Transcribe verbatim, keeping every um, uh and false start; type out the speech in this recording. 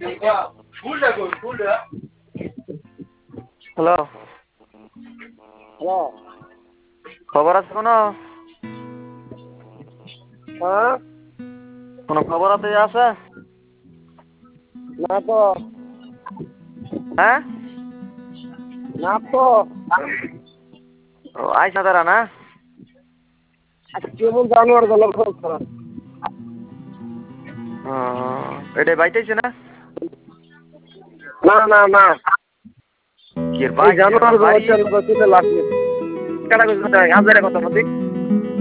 Hello, hello. খবর আছে কোনো? হ্যাঁ? কোনো খবর আছে আছে? না তো। হ্যাঁ? না তো। ও আইসা তারা না? কেমন জানোয়ার গেল বলছো? ও এটা বাইতেছে না? না না না। কি এই বাইতেছে না জানোয়ার বাড়ি? গেল বলতে লাগবে। কেডা কইছ কথা হাজারে কথা বলি।